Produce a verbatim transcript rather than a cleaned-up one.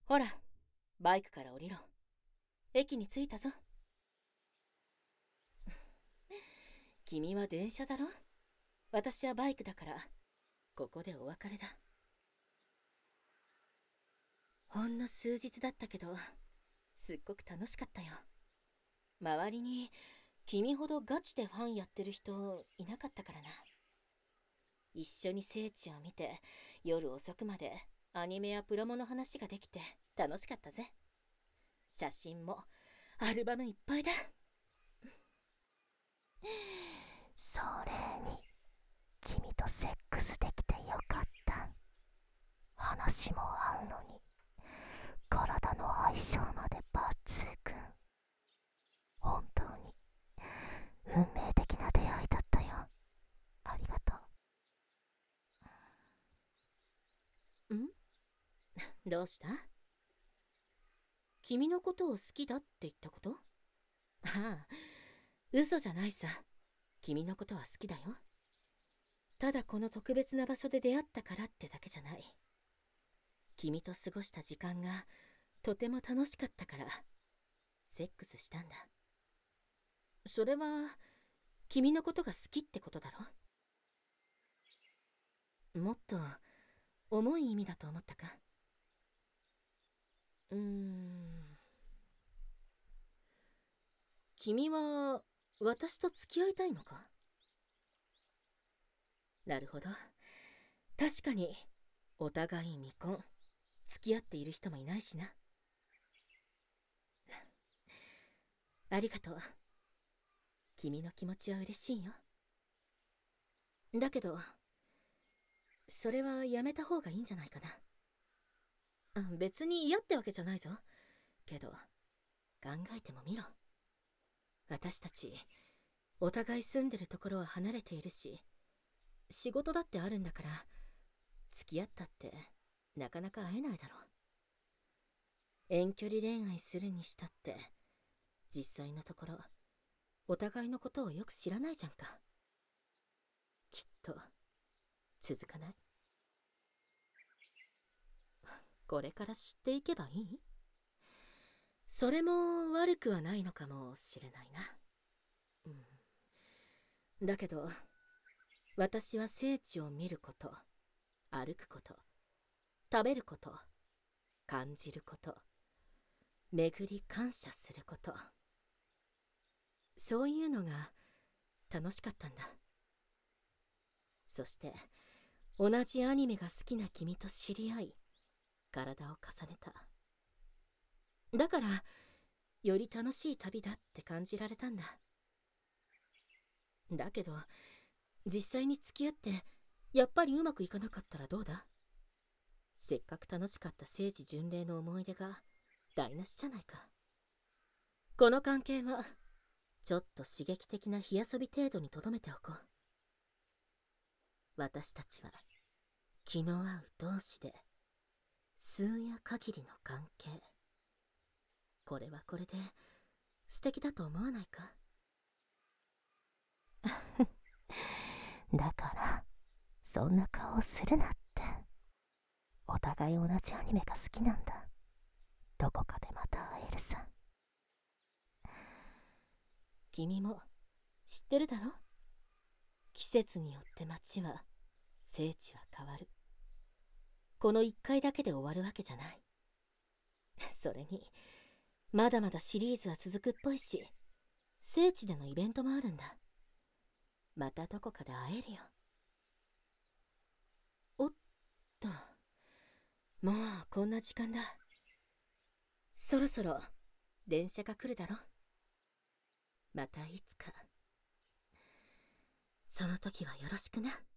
ほら、バイクから降りろ。駅に着いたぞ。君は電車だろ？私はバイクだから、ここでお別れだ。ほんの数日だったけど、すっごく楽しかったよ。周りに君ほどガチでファンやってる人いなかったからな。一緒に聖地を見て、夜遅くまでアニメやプロモの話ができて楽しかったぜ。写真もアルバムいっぱいだ。 それに君とセックスできてよかった。話も合うのに体の相性まで抜群。本当に運命的な出会いだったよ。ありがとう。ん？どうした？君のことを好きだって言ったこと？ああ、嘘じゃないさ。君のことは好きだよ。ただこの特別な場所で出会ったからってだけじゃない。君と過ごした時間がとても楽しかったからセックスしたんだ。それは君のことが好きってことだろ？もっと重い意味だと思ったか？うーん。君は私と付き合いたいのか？なるほど。確かにお互い未婚、付き合っている人もいないしな。ありがとう。君の気持ちは嬉しいよ。だけどそれはやめた方がいいんじゃないかな。あ、別に嫌ってわけじゃないぞ。けど考えてもみろ。私たちお互い住んでるところは離れているし、仕事だってあるんだから、付き合ったってなかなか会えないだろう。遠距離恋愛するにしたって実際のところお互いのことをよく知らないじゃんか。きっと続かない。これから知っていけばいい？それも悪くはないのかもしれないな。うん、だけど私は聖地を見ること、歩くこと、食べること、感じること、巡り感謝すること、そういうのが楽しかったんだ。そして同じアニメが好きな君と知り合い、体を重ねた。だからより楽しい旅だって感じられたんだ。だけど実際に付き合ってやっぱりうまくいかなかったらどうだ？せっかく楽しかった聖地巡礼の思い出が台無しじゃないか。この関係はちょっと刺激的な火遊び程度にとどめておこう。私たちは気の合う同士で数夜限りの関係。これはこれで素敵だと思わないか？ だからそんな顔するなって。お互い同じアニメが好きなんだ。どこかでまた会えるさ。 君も知ってるだろ？季節によって街は、聖地は変わる。この一回だけで終わるわけじゃない。それにまだまだシリーズは続くっぽいし、聖地でのイベントもあるんだ。またどこかで会えるよ。おっと、もうこんな時間だ。そろそろ電車が来るだろ。またいつか。その時はよろしくな。